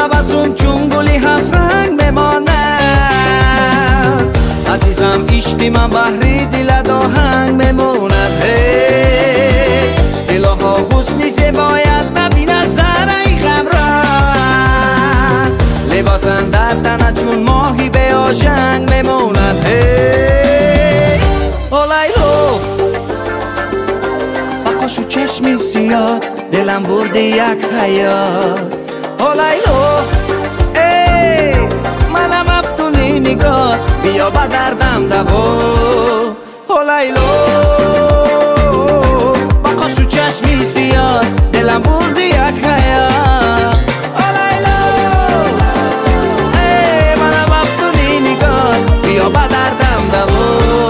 تبسم چون گلی هفت رنگ بماند. عزیزم عشقی من بحری دل داهنگ بماند. دلها حسنی زبایت نبیند زهره غم را، لباسن در تنه چون ماهی به آژنگ بماند. لیلو بقاشو چشمی سیاه دلم برده یک حیات. لیلو منم افتونی نگاه بیا با دردم دوا. لیلو بقاشو چشمی سیاه دلم برده یک حیات. لیلو منم افتونی نگاه بیا با دردم دوا.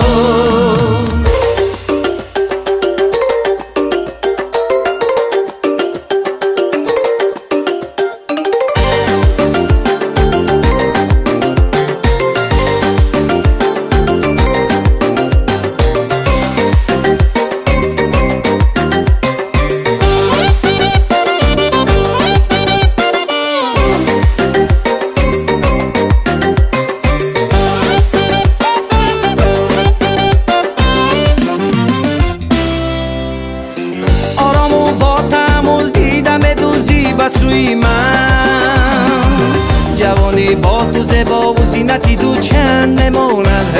سوی من جوانی با تو زبا و زینتی دو چند نماند.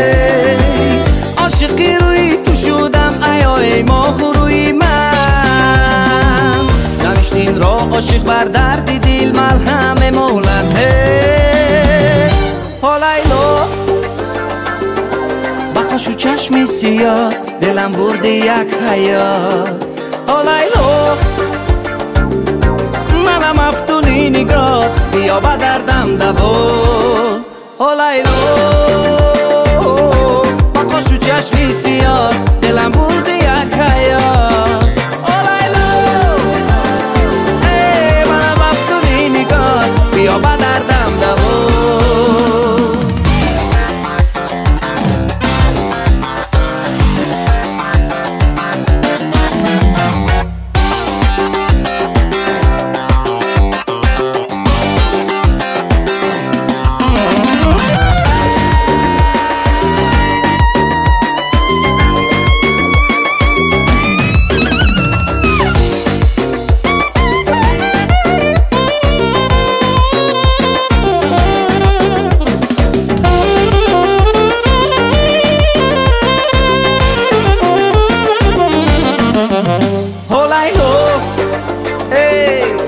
عاشقی روی تو شدم ای ماه روی من. نوشتین را عاشق بر درد دل ملهم مولد. لیلو بقاشو چشمی سیاه دلم برده یک حیات. لیلو منم افتونی نگاه بیا با دردم دوا. لیلو بقاشو چشمی سیاه دلم برده یک حیات. لیلو منم افتونی نگاه بیا با دردم دوا.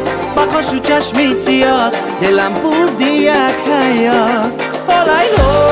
بقاشو چشمی سیاه دلم بردی یک حیات. لیلو